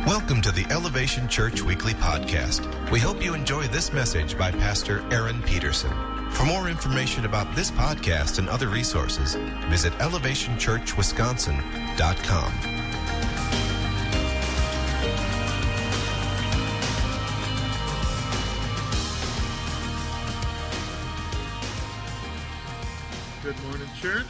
Welcome to the Elevation Church Weekly Podcast. We hope you enjoy this message by Pastor Aaron Peterson. For more information about this podcast and other resources, visit elevationchurchwisconsin.com. Good morning, church.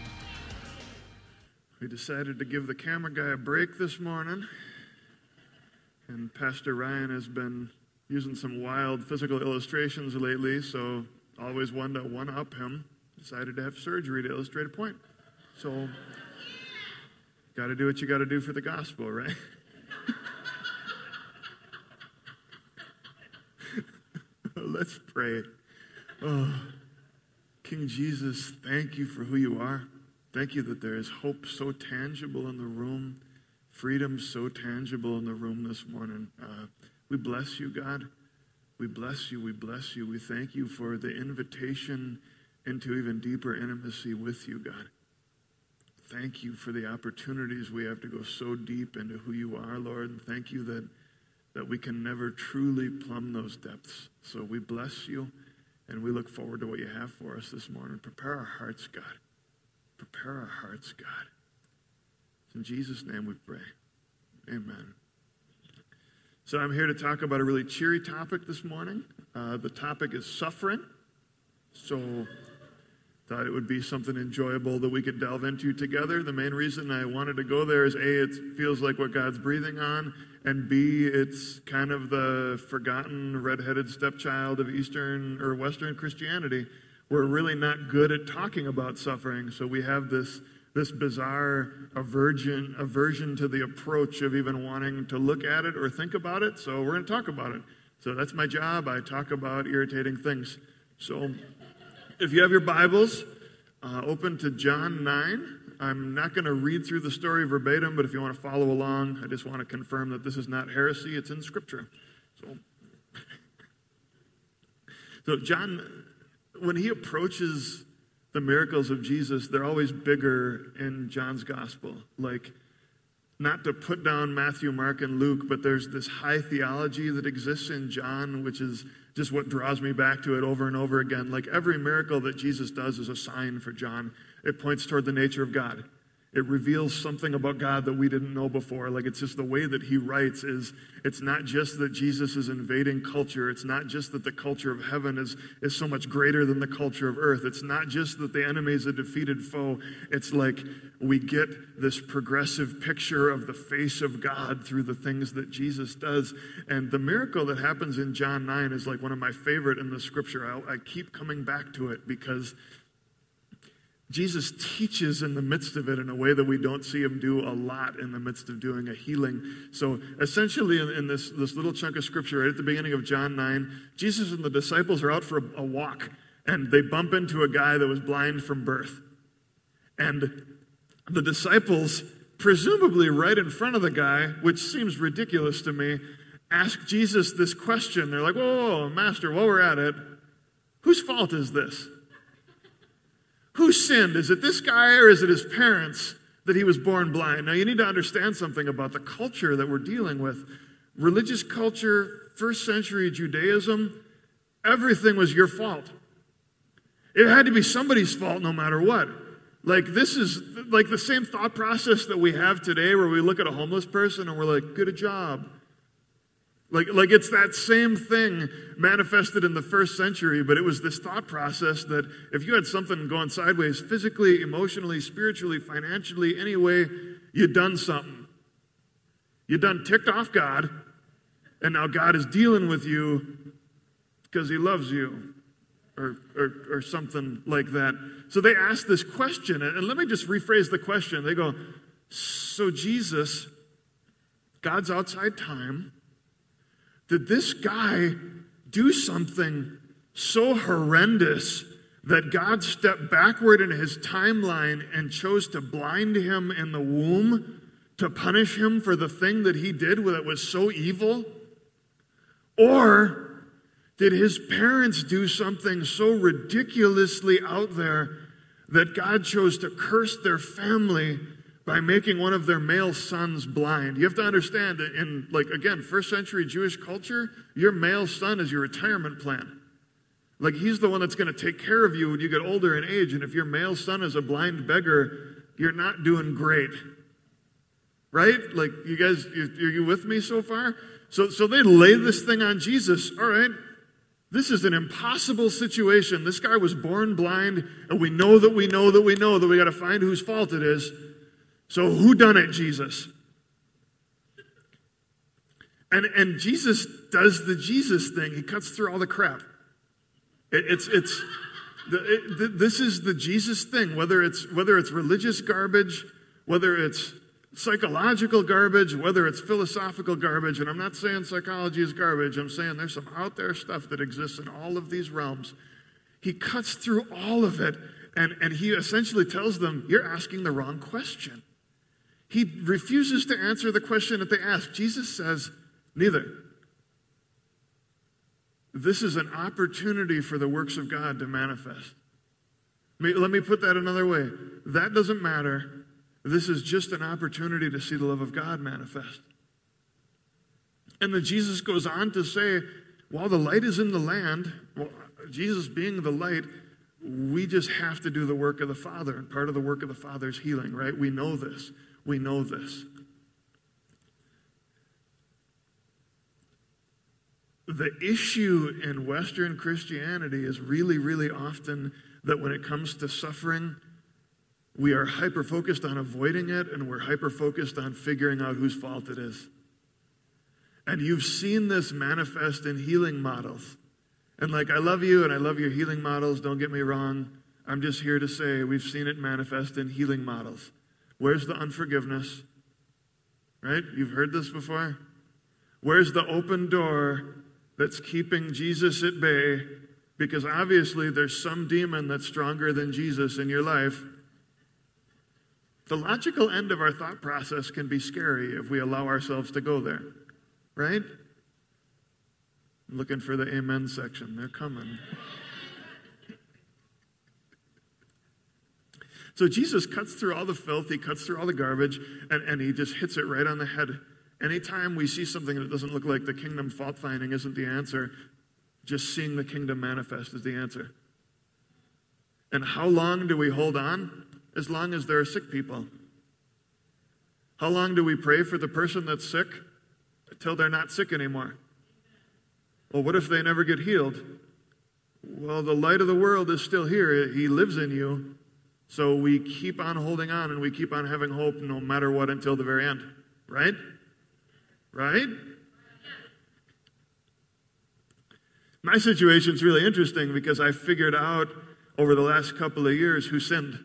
We decided to give the camera guy a break this morning, and Pastor Ryan has been using some wild physical illustrations lately, so always one to one-up him. Decided to have surgery to illustrate a point. So, got to do what you got to do for the gospel, right? Let's pray. Oh, King Jesus, thank you for who you are. Thank you that there is hope so tangible in the room, freedom so tangible in the room this morning. We bless you, God. We bless you. We bless you. We thank you for the invitation into even deeper intimacy with you, God. Thank you for the opportunities we have to go so deep into who you are, Lord. And thank you that we can never truly plumb those depths. So we bless you, and we look forward to what you have for us this morning. Prepare our hearts, God. Prepare our hearts, God. In Jesus' name we pray. Amen. So I'm here to talk about a really cheery topic this morning. The topic is suffering. So thought it would be something enjoyable that we could delve into together. The main reason I wanted to go there is A, it feels like what God's breathing on, and B, it's kind of the forgotten redheaded stepchild of Eastern or Western Christianity. We're really not good at talking about suffering, so we have this bizarre aversion to the approach of even wanting to look at it or think about it, so we're going to talk about it. So that's my job. I talk about irritating things. So if you have your Bibles, open to John 9. I'm not going to read through the story verbatim, but if you want to follow along, I just want to confirm that this is not heresy. It's in Scripture. So John, when he approaches the miracles of Jesus, they're always bigger in John's gospel. Like, not to put down Matthew, Mark, and Luke, but there's this high theology that exists in John, which is just what draws me back to it over and over again. Like, every miracle that Jesus does is a sign for John. It points toward the nature of God. It reveals something about God that we didn't know before. Like, it's just the way that he writes is, it's not just that Jesus is invading culture. It's not just that the culture of heaven is so much greater than the culture of earth. It's not just that the enemy is a defeated foe. It's like we get this progressive picture of the face of God through the things that Jesus does. And the miracle that happens in John 9 is like one of my favorite in the scripture. I keep coming back to it because Jesus teaches in the midst of it in a way that we don't see him do a lot in the midst of doing a healing. So essentially in this little chunk of scripture right at the beginning of John 9, Jesus and the disciples are out for a walk, and they bump into a guy that was blind from birth. And the disciples, presumably right in front of the guy, which seems ridiculous to me, ask Jesus this question. They're like, whoa, Master, while we're at it, whose fault is this? Who sinned? Is it this guy or is it his parents that he was born blind? Now, you need to understand something about the culture that we're dealing with. Religious culture, first century Judaism, everything was your fault. It had to be somebody's fault no matter what. Like, this is like the same thought process that we have today where we look at a homeless person and we're like, good job. Like it's that same thing manifested in the first century, but it was this thought process that if you had something going sideways physically, emotionally, spiritually, financially, any way, you done something. You done ticked off God, and now God is dealing with you because he loves you, or something like that. So they ask this question, and let me just rephrase the question. They go, so Jesus, God's outside time, did this guy do something so horrendous that God stepped backward in his timeline and chose to blind him in the womb to punish him for the thing that he did that was so evil? Or did his parents do something so ridiculously out there that God chose to curse their family by making one of their male sons blind. You have to understand that in, again, first century Jewish culture, your male son is your retirement plan. He's the one that's going to take care of you when you get older in age. And if your male son is a blind beggar, you're not doing great. Right? You guys, are you with me so far? So they lay this thing on Jesus. All right, this is an impossible situation. This guy was born blind, and we know that we got to find whose fault it is. So who done it, Jesus? And Jesus does the Jesus thing. He cuts through all the crap. This is the Jesus thing, whether it's religious garbage, whether it's psychological garbage, whether it's philosophical garbage. And I'm not saying psychology is garbage. I'm saying there's some out there stuff that exists in all of these realms. He cuts through all of it, and he essentially tells them, you're asking the wrong question. He refuses to answer the question that they ask. Jesus says, neither. This is an opportunity for the works of God to manifest. Let me put that another way. That doesn't matter. This is just an opportunity to see the love of God manifest. And then Jesus goes on to say, while the light is in the land, Jesus being the light, we just have to do the work of the Father. And part of the work of the Father is healing, right? We know this. We know this. The issue in Western Christianity is really, really often that when it comes to suffering, we are hyper-focused on avoiding it, and we're hyper-focused on figuring out whose fault it is. And you've seen this manifest in healing models. And I love you, and I love your healing models, don't get me wrong. I'm just here to say we've seen it manifest in healing models. Where's the unforgiveness? Right? You've heard this before? Where's the open door that's keeping Jesus at bay? Because obviously there's some demon that's stronger than Jesus in your life. The logical end of our thought process can be scary if we allow ourselves to go there. Right? I'm looking for the amen section. They're coming. So Jesus cuts through all the filth, he cuts through all the garbage, and he just hits it right on the head. Anytime we see something that doesn't look like the kingdom, fault-finding isn't the answer. Just seeing the kingdom manifest is the answer. And how long do we hold on? As long as there are sick people. How long do we pray for the person that's sick? Until they're not sick anymore. Well, what if they never get healed? Well, the light of the world is still here. He lives in you. So we keep on holding on, and we keep on having hope no matter what until the very end. Right? Right? My situation's really interesting because I figured out over the last couple of years who sinned.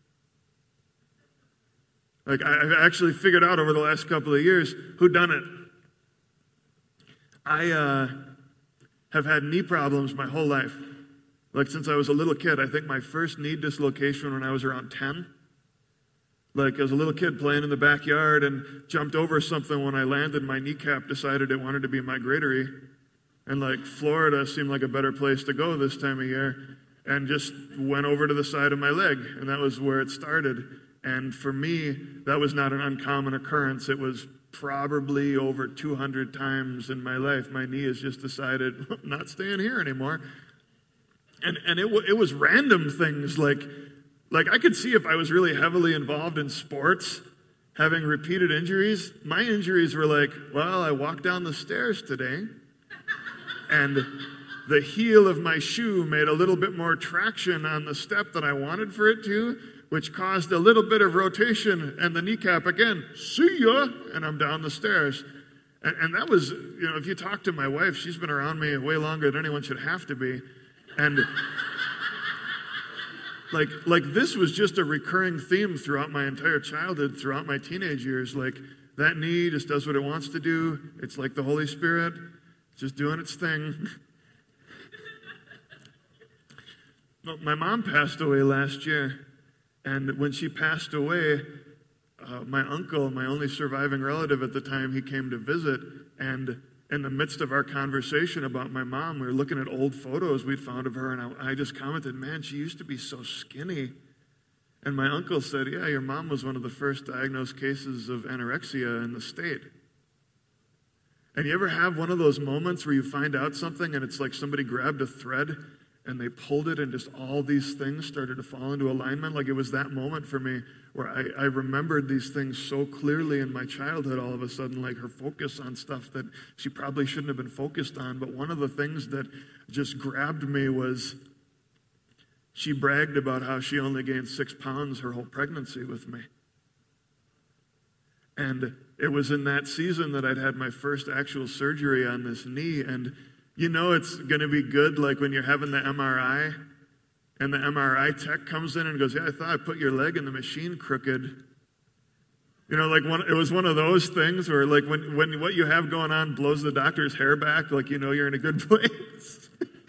I've actually figured out over the last couple of years who done it. I have had knee problems my whole life. Since I was a little kid. I think my first knee dislocation when I was around 10. I was a little kid playing in the backyard and jumped over something. When I landed, my kneecap decided it wanted to be migratory. And Florida seemed like a better place to go this time of year. And just went over to the side of my leg. And that was where it started. And for me, that was not an uncommon occurrence. It was probably over 200 times in my life. My knee has just decided, I'm not staying here anymore. And it was random things like I could see if I was really heavily involved in sports, having repeated injuries. My injuries were well, I walked down the stairs today, and the heel of my shoe made a little bit more traction on the step than I wanted for it to, which caused a little bit of rotation, and the kneecap again, see ya, and I'm down the stairs. And that was, if you talk to my wife, she's been around me way longer than anyone should have to be. And this was just a recurring theme throughout my entire childhood, throughout my teenage years. That knee just does what it wants to do. It's like the Holy Spirit, just doing its thing. My mom passed away last year. And when she passed away, my uncle, my only surviving relative at the time, he came to visit. And in the midst of our conversation about my mom, we were looking at old photos we'd found of her. And I just commented, man, she used to be so skinny. And my uncle said, yeah, your mom was one of the first diagnosed cases of anorexia in the state. And you ever have one of those moments where you find out something and it's like somebody grabbed a thread and they pulled it and just all these things started to fall into alignment? Like it was that moment for me where I remembered these things so clearly in my childhood all of a sudden, like her focus on stuff that she probably shouldn't have been focused on. But one of the things that just grabbed me was she bragged about how she only gained 6 pounds her whole pregnancy with me. And it was in that season that I'd had my first actual surgery on this knee. And you know it's going to be good like when you're having the MRI and the MRI tech comes in and goes, yeah, I thought I put your leg in the machine crooked. You know, like it was one of those things where like when what you have going on blows the doctor's hair back, like you know you're in a good place.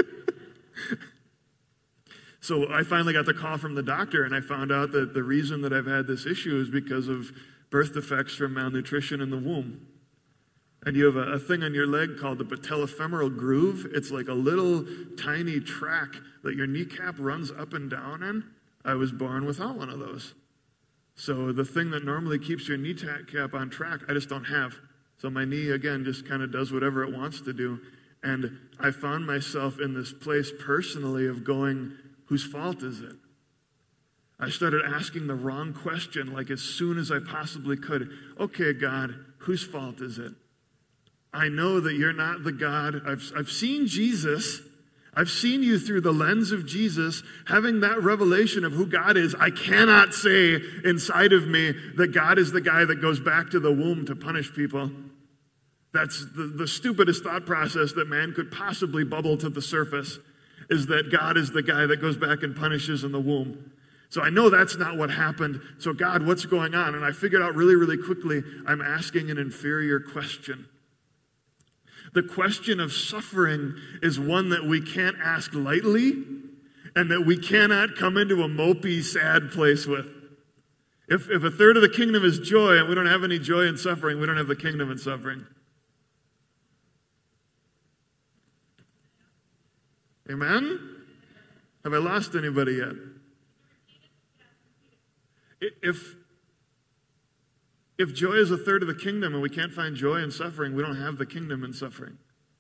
So I finally got the call from the doctor, and I found out that the reason that I've had this issue is because of birth defects from malnutrition in the womb. And you have a thing on your leg called the patellofemoral groove. It's like a little tiny track that your kneecap runs up and down in. I was born without one of those. So the thing that normally keeps your kneecap on track, I just don't have. So my knee, again, just kind of does whatever it wants to do. And I found myself in this place personally of going, whose fault is it? I started asking the wrong question, like as soon as I possibly could. Okay, God, whose fault is it? I know that you're not the God. I've seen Jesus. I've seen you through the lens of Jesus, having that revelation of who God is. I cannot say inside of me that God is the guy that goes back to the womb to punish people. That's the stupidest thought process that man could possibly bubble to the surface, is that God is the guy that goes back and punishes in the womb. So I know that's not what happened. So God, what's going on? And I figured out really, really quickly, I'm asking an inferior question. The question of suffering is one that we can't ask lightly and that we cannot come into a mopey, sad place with. If a third of the kingdom is joy and we don't have any joy in suffering, we don't have the kingdom in suffering. Amen? Have I lost anybody yet? If joy is a third of the kingdom and we can't find joy in suffering, we don't have the kingdom in suffering.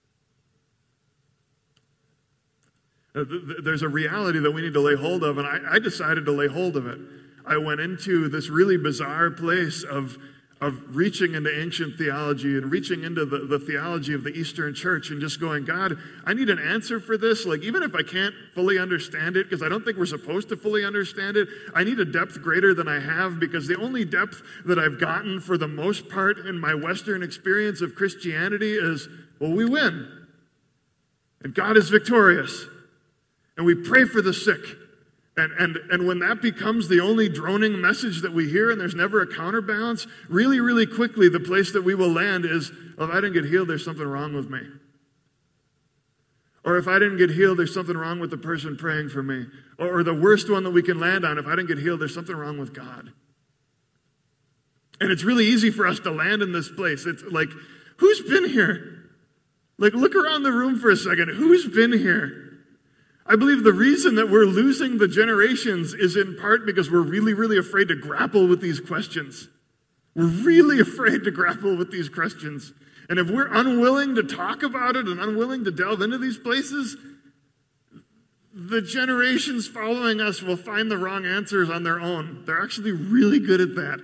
There's a reality that we need to lay hold of, and I decided to lay hold of it. I went into this really bizarre place of reaching into ancient theology and reaching into the theology of the Eastern Church and just going, God, I need an answer for this. Like, even if I can't fully understand it, because I don't think we're supposed to fully understand it, I need a depth greater than I have, because the only depth that I've gotten for the most part in my Western experience of Christianity is, well, we win. And God is victorious. And we pray for the sick. And when that becomes the only droning message that we hear and there's never a counterbalance, really, really quickly the place that we will land is, well, if I didn't get healed, there's something wrong with me. Or if I didn't get healed, there's something wrong with the person praying for me. Or the worst one that we can land on, if I didn't get healed, there's something wrong with God. And it's really easy for us to land in this place. It's like, who's been here? Like, look around the room for a second. Who's been here? I believe the reason that we're losing the generations is in part because we're really, really afraid to grapple with these questions. We're really afraid to grapple with these questions. And if we're unwilling to talk about it and unwilling to delve into these places, the generations following us will find the wrong answers on their own. They're actually really good at that.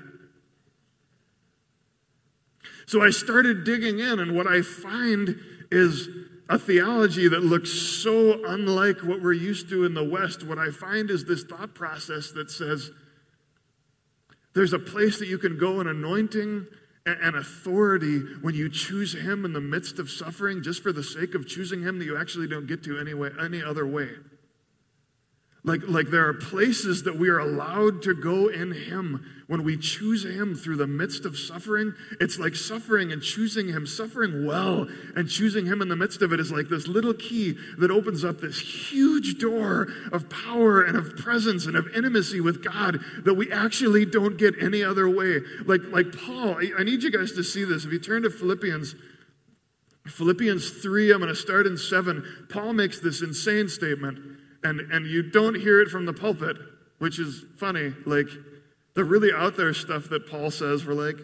So I started digging in, and what I find is a theology that looks so unlike what we're used to in the West. What I find is this thought process that says there's a place that you can go in anointing and authority when you choose Him in the midst of suffering, just for the sake of choosing Him, that you actually don't get to any other way. Like there are places that we are allowed to go in Him when we choose Him through the midst of suffering. It's like suffering and choosing Him, suffering well and choosing Him in the midst of it is like this little key that opens up this huge door of power and of presence and of intimacy with God that we actually don't get any other way. Like Paul, I need you guys to see this. If you turn to Philippians 3, I'm going to start in 7. Paul makes this insane statement. And you don't hear it from the pulpit. which is funny. Like, the really out there stuff that Paul says, we're like,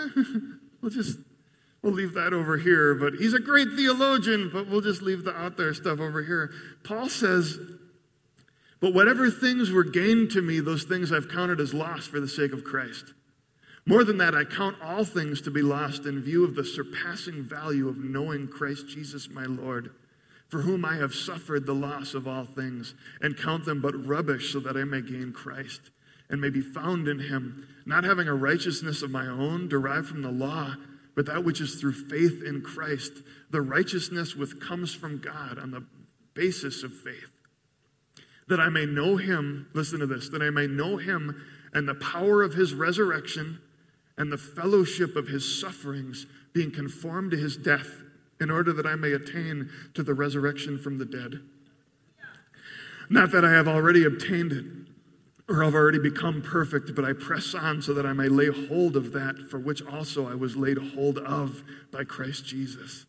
we'll leave that over here. But he's a great theologian, but we'll just leave the out there stuff over here. Paul says, but whatever things were gained to me, those things I've counted as loss for the sake of Christ. More than that, I count all things to be lost in view of the surpassing value of knowing Christ Jesus my Lord, for whom I have suffered the loss of all things, and count them but rubbish so that I may gain Christ, and may be found in him, not having a righteousness of my own derived from the law, but that which is through faith in Christ, the righteousness which comes from God on the basis of faith. That I may know him, listen to this, that I may know him and the power of his resurrection and the fellowship of his sufferings, being conformed to his death, in order that I may attain to the resurrection from the dead. Not that I have already obtained it, or have already become perfect, but I press on so that I may lay hold of that for which also I was laid hold of by Christ Jesus.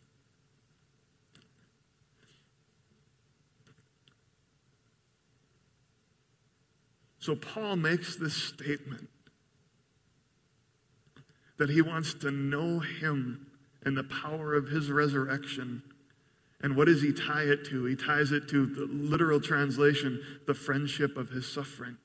So Paul makes this statement that he wants to know him and the power of his resurrection. And what does he tie it to? He ties it to the literal translation, the friendship of his suffering.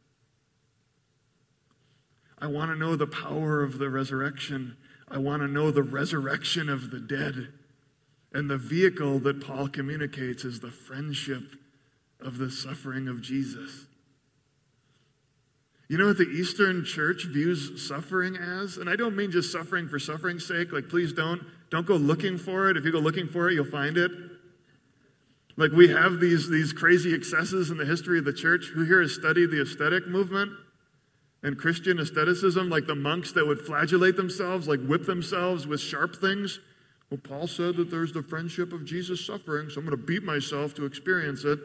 I want to know the power of the resurrection. I want to know the resurrection of the dead. And the vehicle that Paul communicates is the friendship of the suffering of Jesus. You know what the Eastern Church views suffering as? And I don't mean just suffering for suffering's sake. Like, please don't go looking for it. If you go looking for it, you'll find it. Like, we have these crazy excesses in the history of the church. Who here has studied the aesthetic movement and Christian aestheticism? Like the monks that would flagellate themselves, like whip themselves with sharp things. Well, Paul said that there's the friendship of Jesus suffering, so I'm going to beat myself to experience it.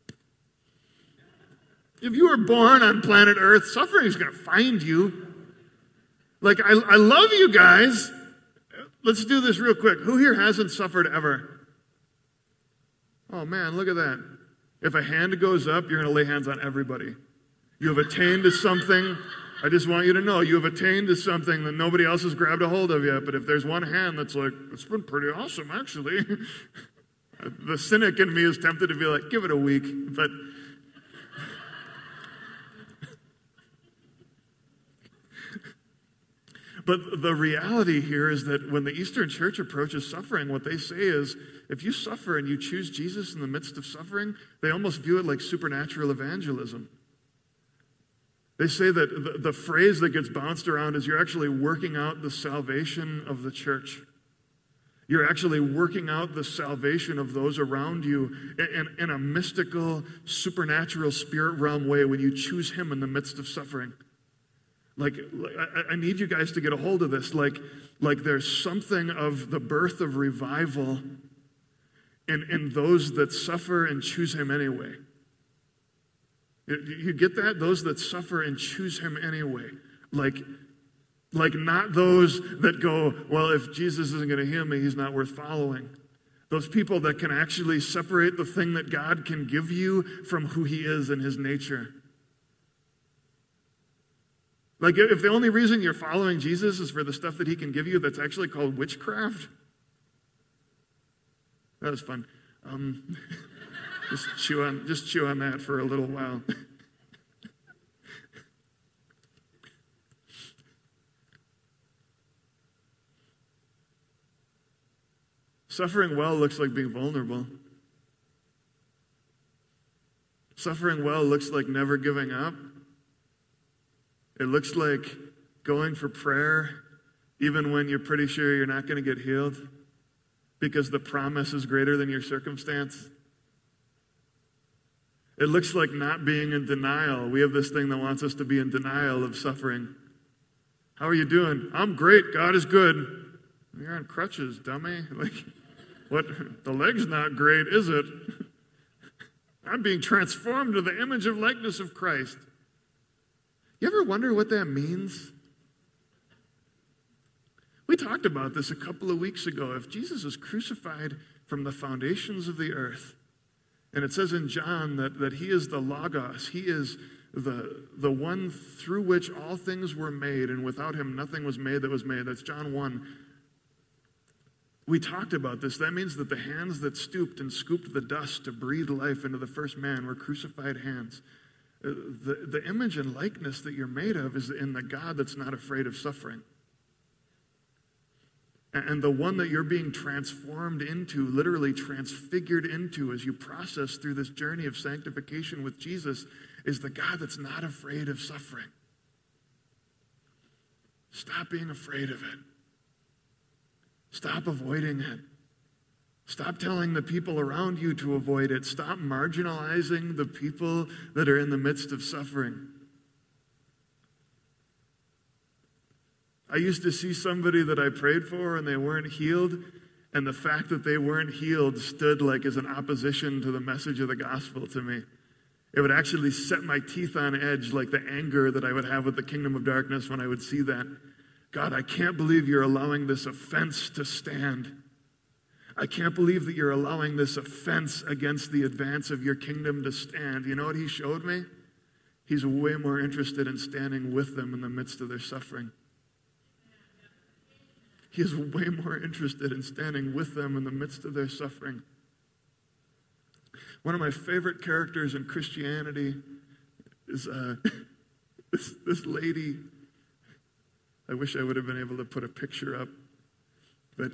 If you were born on planet Earth, suffering is going to find you. Like, I love you guys. Let's do this real quick. Who here hasn't suffered ever? Oh, man, look at that. If a hand goes up, you're going to lay hands on everybody. You have attained to something. I just want you to know, you have attained to something that nobody else has grabbed a hold of yet. But if there's one hand that's like, it's been pretty awesome, actually. The cynic in me is tempted to be like, give it a week. But the reality here is that when the Eastern Church approaches suffering, what they say is, if you suffer and you choose Jesus in the midst of suffering, they almost view it like supernatural evangelism. They say that the phrase that gets bounced around is you're actually working out the salvation of the church. You're actually working out the salvation of those around you in a mystical, supernatural, spirit realm way when you choose him in the midst of suffering. Like, I need you guys to get a hold of this. Like there's something of the birth of revival in those that suffer and choose him anyway. You get that? Those that suffer and choose him anyway. Like not those that go, well, if Jesus isn't going to heal me, he's not worth following. Those people that can actually separate the thing that God can give you from who he is and his nature. Like, if the only reason you're following Jesus is for the stuff that he can give you, that's actually called witchcraft. That was fun. Just chew on that for a little while. Suffering well looks like being vulnerable. Suffering well looks like never giving up. It looks like going for prayer even when you're pretty sure you're not going to get healed because the promise is greater than your circumstance. It looks like not being in denial. We have this thing that wants us to be in denial of suffering. How are you doing? I'm great. God is good. You're on crutches, dummy. Like, what? The leg's not great, is it? I'm being transformed to the image of likeness of Christ. You ever wonder what that means? We talked about this a couple of weeks ago. If Jesus is crucified from the foundations of the earth, and it says in John that he is the Logos, he is the one through which all things were made, and without him nothing was made that was made. That's John 1. We talked about this. That means that the hands that stooped and scooped the dust to breathe life into the first man were crucified hands. The image and likeness that you're made of is in the God that's not afraid of suffering. And the one that you're being transformed into, literally transfigured into as you process through this journey of sanctification with Jesus, is the God that's not afraid of suffering. Stop being afraid of it. Stop avoiding it. Stop telling the people around you to avoid it. Stop marginalizing the people that are in the midst of suffering. I used to see somebody that I prayed for and they weren't healed, and the fact that they weren't healed stood like as an opposition to the message of the gospel to me. It would actually set my teeth on edge, like the anger that I would have with the kingdom of darkness when I would see that. God, I can't believe you're allowing this offense to stand. I can't believe that you're allowing this offense against the advance of your kingdom to stand. You know what he showed me? He's way more interested in standing with them in the midst of their suffering. He is way more interested in standing with them in the midst of their suffering. One of my favorite characters in Christianity is this lady. I wish I would have been able to put a picture up, but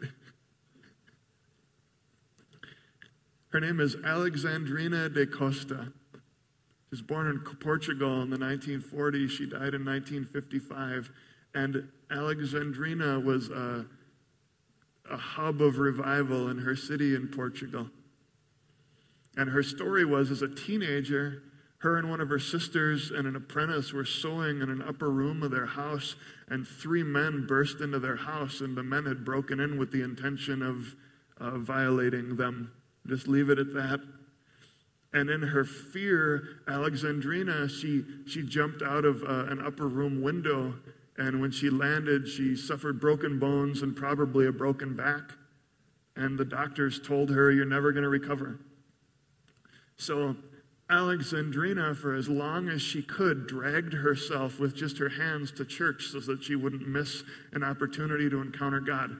her name is Alexandrina da Costa. She was born in Portugal in the 1940s. She died in 1955. And Alexandrina was a hub of revival in her city in Portugal. And her story was, as a teenager, her and one of her sisters and an apprentice were sewing in an upper room of their house, and 3 men burst into their house, and the men had broken in with the intention of violating them. Just leave it at that. And in her fear, Alexandrina, she jumped out of an upper room window, and when she landed, she suffered broken bones and probably a broken back. And the doctors told her, you're never going to recover. So Alexandrina, for as long as she could, dragged herself with just her hands to church so that she wouldn't miss an opportunity to encounter God.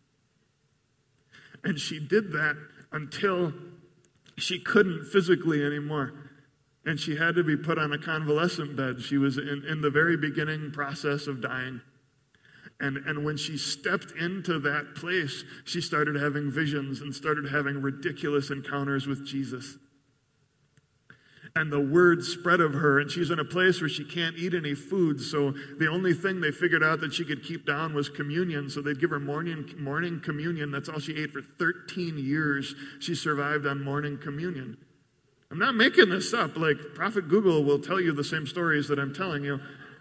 And she did that until she couldn't physically anymore. And she had to be put on a convalescent bed. She was in the very beginning process of dying. And when she stepped into that place, she started having visions and started having ridiculous encounters with Jesus. And the word spread of her, and she's in a place where she can't eat any food, so the only thing they figured out that she could keep down was communion, so they'd give her morning communion. That's all she ate for 13 years. She survived on morning communion. I'm not making this up. Like, Prophet Google will tell you the same stories that I'm telling you.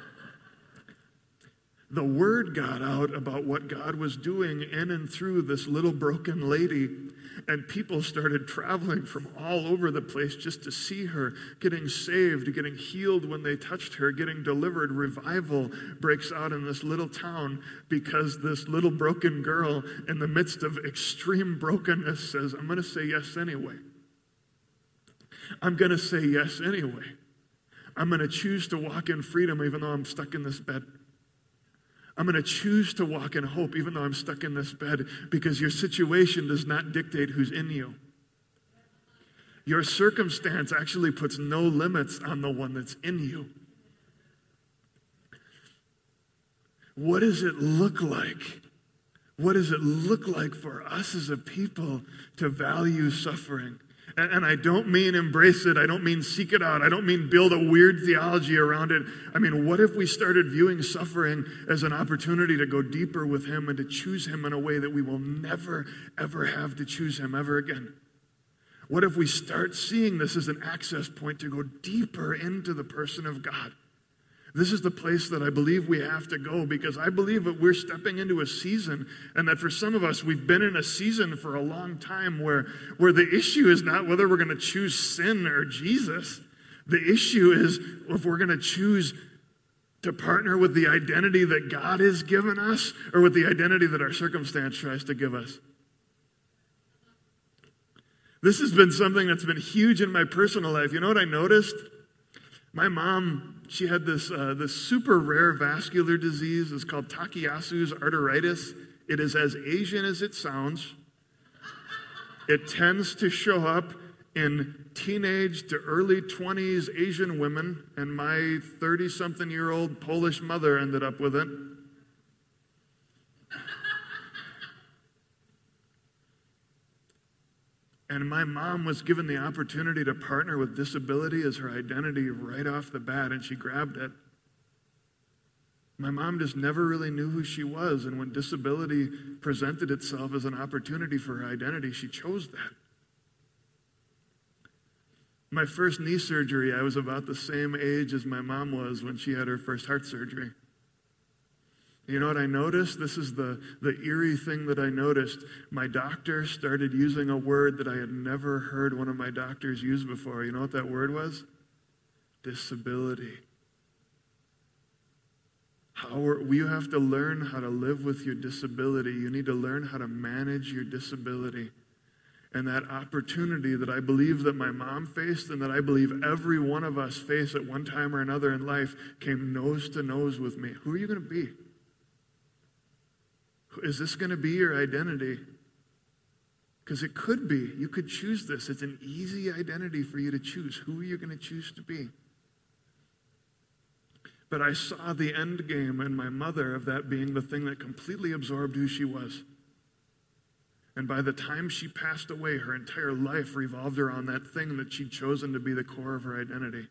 The word got out about what God was doing in and through this little broken lady, and people started traveling from all over the place just to see her, getting saved, getting healed when they touched her, getting delivered. Revival breaks out in this little town because this little broken girl in the midst of extreme brokenness says, I'm going to say yes anyway. I'm going to say yes anyway. I'm going to choose to walk in freedom even though I'm stuck in this bed. I'm going to choose to walk in hope even though I'm stuck in this bed, because your situation does not dictate who's in you. Your circumstance actually puts no limits on the one that's in you. What does it look like? What does it look like for us as a people to value suffering? And I don't mean embrace it. I don't mean seek it out. I don't mean build a weird theology around it. I mean, what if we started viewing suffering as an opportunity to go deeper with him and to choose him in a way that we will never, ever have to choose him ever again? What if we start seeing this as an access point to go deeper into the person of God? This is the place that I believe we have to go, because I believe that we're stepping into a season, and that for some of us, we've been in a season for a long time where the issue is not whether we're going to choose sin or Jesus. The issue is if we're going to choose to partner with the identity that God has given us or with the identity that our circumstance tries to give us. This has been something that's been huge in my personal life. You know what I noticed? My mom, she had this super rare vascular disease. It's called Takayasu's arteritis. It is as Asian as it sounds. It tends to show up in teenage to early 20s Asian women, and my 30-something-year-old Polish mother ended up with it. And my mom was given the opportunity to partner with disability as her identity right off the bat, and she grabbed it. My mom just never really knew who she was, and when disability presented itself as an opportunity for her identity, she chose that. My first knee surgery, I was about the same age as my mom was when she had her first heart surgery. You know what I noticed? This is the eerie thing that I noticed. My doctor started using a word that I had never heard one of my doctors use before. You know what that word was? Disability. You have to learn how to live with your disability. You need to learn how to manage your disability. And that opportunity that I believe that my mom faced and that I believe every one of us face at one time or another in life came nose to nose with me. Who are you going to be? Is this going to be your identity? Because it could be. You could choose this. It's an easy identity for you to choose. Who are you going to choose to be? But I saw the end game in my mother of that being the thing that completely absorbed who she was. And by the time she passed away, her entire life revolved around that thing that she'd chosen to be the core of her identity.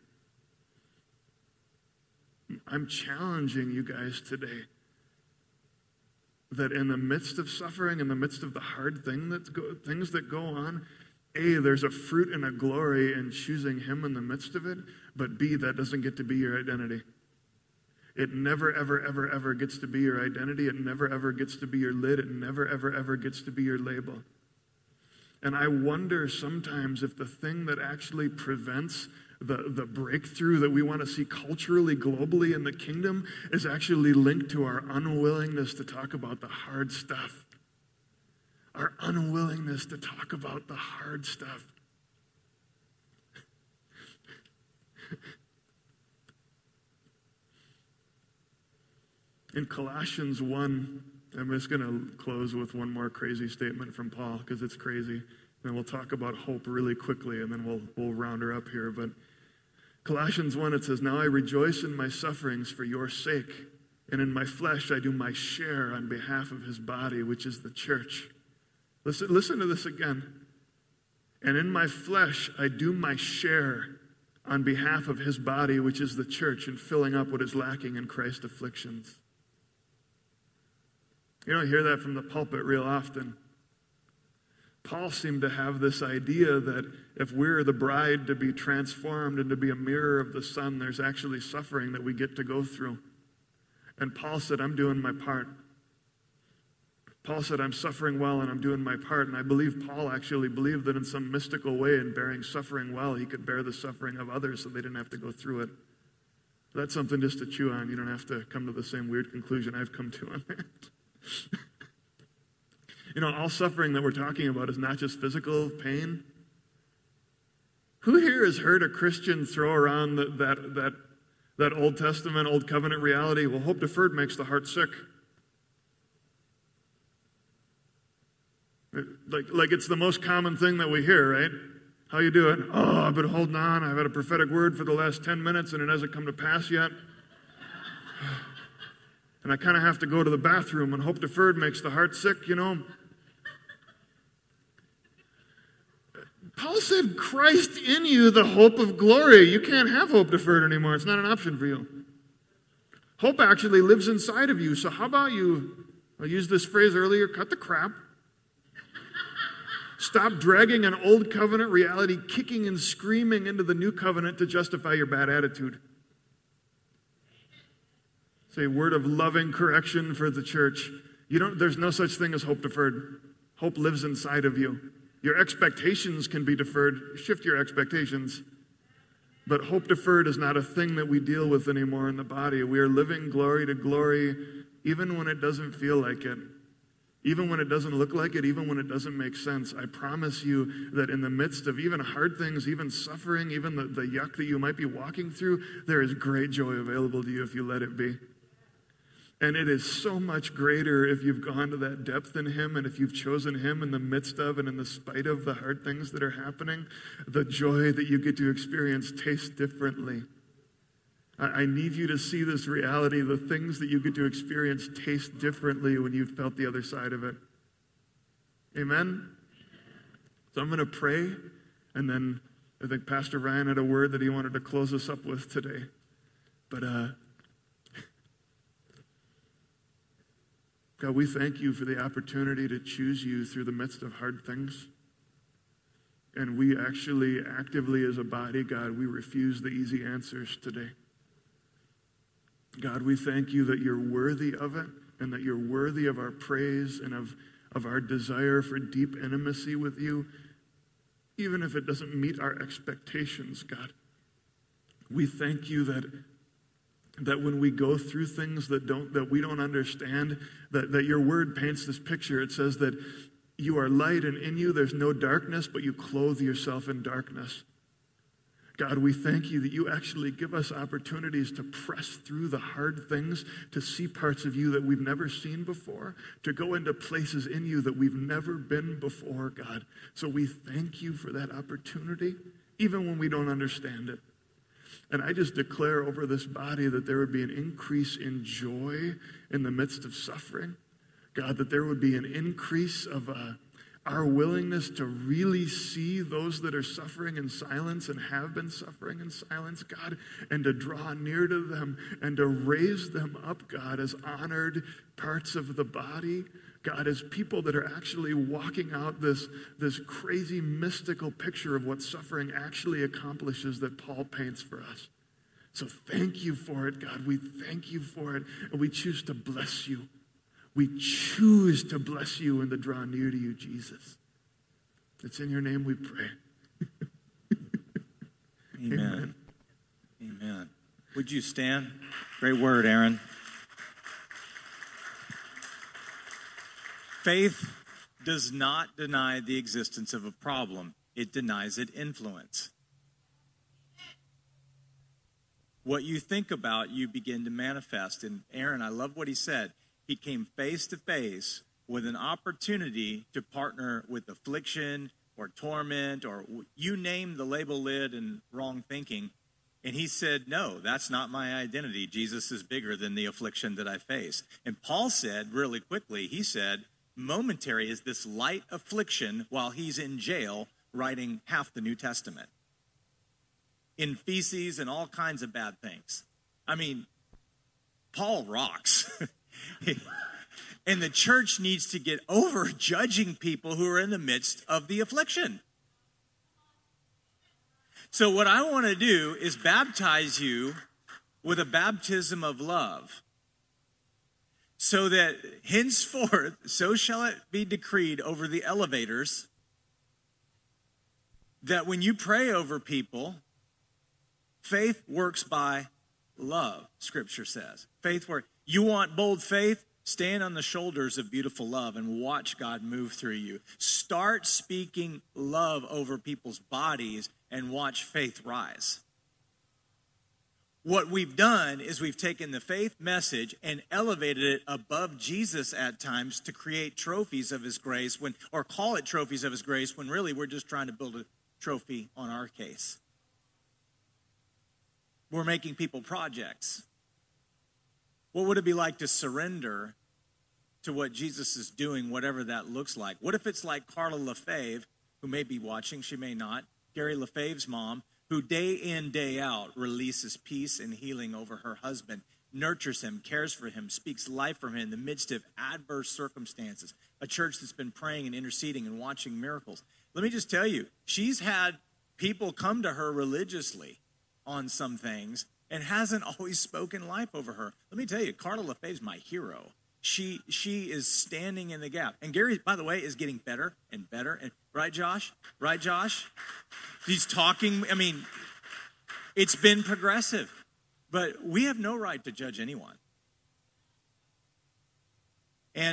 I'm challenging you guys today that in the midst of suffering, in the midst of the hard things that go on, A, there's a fruit and a glory in choosing Him in the midst of it, but B, that doesn't get to be your identity. It never, ever, ever, ever gets to be your identity. It never, ever gets to be your lid. It never, ever, ever gets to be your label. And I wonder sometimes if the thing that actually prevents the breakthrough that we want to see culturally, globally in the kingdom is actually linked to our unwillingness to talk about the hard stuff. Our unwillingness to talk about the hard stuff. In Colossians 1, I'm just going to close with one more crazy statement from Paul because it's crazy. And we'll talk about hope really quickly, and then we'll round her up here. But Colossians 1, it says, "Now I rejoice in my sufferings for your sake, and in my flesh I do my share on behalf of His body, which is the church." Listen to this again. "And in my flesh I do my share on behalf of His body, which is the church, in filling up what is lacking in Christ's afflictions." You don't hear that from the pulpit real often. Paul seemed to have this idea that if we're the bride to be transformed and to be a mirror of the Son, there's actually suffering that we get to go through. And Paul said, I'm doing my part. Paul said, I'm suffering well and I'm doing my part. And I believe Paul actually believed that in some mystical way, in bearing suffering well, he could bear the suffering of others so they didn't have to go through it. That's something just to chew on. You don't have to come to the same weird conclusion I've come to on that. You know, all suffering that we're talking about is not just physical pain. Who here has heard a Christian throw around that Old Testament, Old Covenant reality? Well, hope deferred makes the heart sick. Like it's the most common thing that we hear, right? How you doing? Oh, I've been holding on. I've had a prophetic word for the last 10 minutes and it hasn't come to pass yet. And I kind of have to go to the bathroom, and hope deferred makes the heart sick, you know. Paul said, Christ in you, the hope of glory. You can't have hope deferred anymore. It's not an option for you. Hope actually lives inside of you. So how about you, I used this phrase earlier, cut the crap. Stop dragging an old covenant reality, kicking and screaming into the new covenant to justify your bad attitude. It's a word of loving correction for the church. There's no such thing as hope deferred. Hope lives inside of you. Your expectations can be deferred. Shift your expectations. But hope deferred is not a thing that we deal with anymore in the body. We are living glory to glory, even when it doesn't feel like it. Even when it doesn't look like it, even when it doesn't make sense, I promise you that in the midst of even hard things, even suffering, even the yuck that you might be walking through, there is great joy available to you if you let it be. And it is so much greater if you've gone to that depth in Him and if you've chosen Him in the midst of and in the spite of the hard things that are happening. The joy that you get to experience tastes differently. I need you to see this reality. The things that you get to experience taste differently when you've felt the other side of it. Amen? So I'm going to pray, and then I think Pastor Ryan had a word that he wanted to close us up with today. But God, we thank you for the opportunity to choose you through the midst of hard things. And we actually, actively as a body, God, we refuse the easy answers today. God, we thank you that you're worthy of it and that you're worthy of our praise and of our desire for deep intimacy with you, even if it doesn't meet our expectations, God. We thank you that when we go through things that we don't understand, that your word paints this picture. It says that you are light and in you there's no darkness, but you clothe yourself in darkness. God, we thank you that you actually give us opportunities to press through the hard things, to see parts of you that we've never seen before, to go into places in you that we've never been before, God. So we thank you for that opportunity, even when we don't understand it. And I just declare over this body that there would be an increase in joy in the midst of suffering. God, that there would be an increase of our willingness to really see those that are suffering in silence and have been suffering in silence, God, and to draw near to them and to raise them up, God, as honored parts of the body. God, as people that are actually walking out this crazy mystical picture of what suffering actually accomplishes that Paul paints for us. So thank you for it, God. We thank you for it, and we choose to bless you. We choose to bless you and to draw near to you, Jesus. It's in your name we pray. Amen. Amen. Would you stand? Great word, Aaron. Faith does not deny the existence of a problem. It denies it influence. What you think about, you begin to manifest. And Aaron, I love what he said. He came face to face with an opportunity to partner with affliction or torment or you name the label lid and wrong thinking. And he said, no, that's not my identity. Jesus is bigger than the affliction that I face. And Paul said really quickly, he said, momentary is this light affliction while he's in jail writing half the New Testament in feces and all kinds of bad things. I mean, Paul rocks. And the church needs to get over judging people who are in the midst of the affliction. So what I want to do is baptize you with a baptism of love, so that henceforth, so shall it be decreed over the elevators, that when you pray over people, faith works by love, Scripture says. Faith works. You want bold faith? Stand on the shoulders of beautiful love and watch God move through you. Start speaking love over people's bodies and watch faith rise. What we've done is we've taken the faith message and elevated it above Jesus at times to create trophies of his grace, or call it trophies of his grace, when really we're just trying to build a trophy on our case. We're making people projects. What would it be like to surrender to what Jesus is doing, whatever that looks like? What if it's like Carla Lefebvre, who may be watching, she may not, Gary Lefebvre's mom, who day in, day out releases peace and healing over her husband, nurtures him, cares for him, speaks life from him in the midst of adverse circumstances. A church that's been praying and interceding and watching miracles. Let me just tell you, she's had people come to her religiously on some things and hasn't always spoken life over her. Let me tell you, Carla Lefebvre's my hero. She is standing in the gap. And Gary, by the way, is getting better and better. And right, Josh? Right, Josh? He's talking. I mean, it's been progressive. But we have no right to judge anyone. And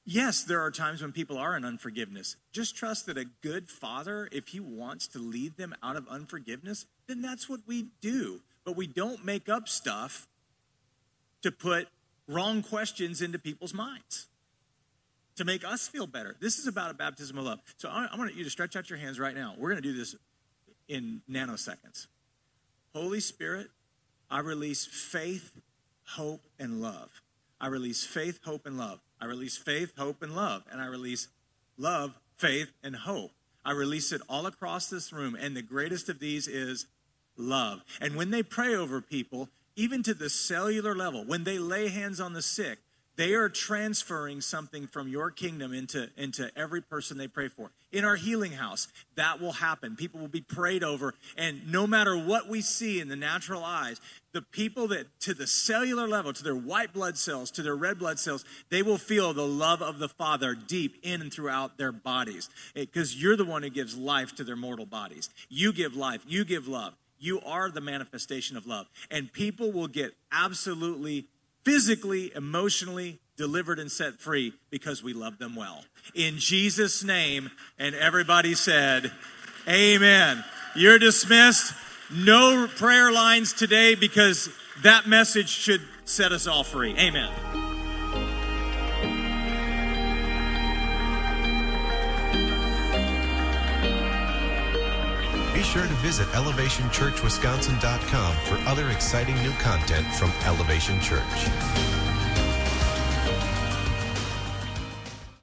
Yes, there are times when people are in unforgiveness. Just trust that a good father, if he wants to lead them out of unforgiveness, then that's what we do. But we don't make up stuff to put wrong questions into people's minds to make us feel better. This is about a baptism of love. So I want you to stretch out your hands right now. We're going to do this in nanoseconds. Holy Spirit, I release faith, hope, and love. I release faith, hope, and love. I release faith, hope, and love. And I release love, faith, and hope. I release it all across this room. And the greatest of these is love. And when they pray over people, even to the cellular level, when they lay hands on the sick, they are transferring something from your kingdom into every person they pray for. In our healing house, that will happen. People will be prayed over. And no matter what we see in the natural eyes, the people that to the cellular level, to their white blood cells, to their red blood cells, they will feel the love of the Father deep in and throughout their bodies. Because you're the one who gives life to their mortal bodies. You give life. You give love. You are the manifestation of love. And people will get absolutely physically, emotionally delivered and set free because we love them well. In Jesus' name, and everybody said, amen. You're dismissed. No prayer lines today because that message should set us all free. Amen. Be sure to visit ElevationChurchWisconsin.com for other exciting new content from Elevation Church.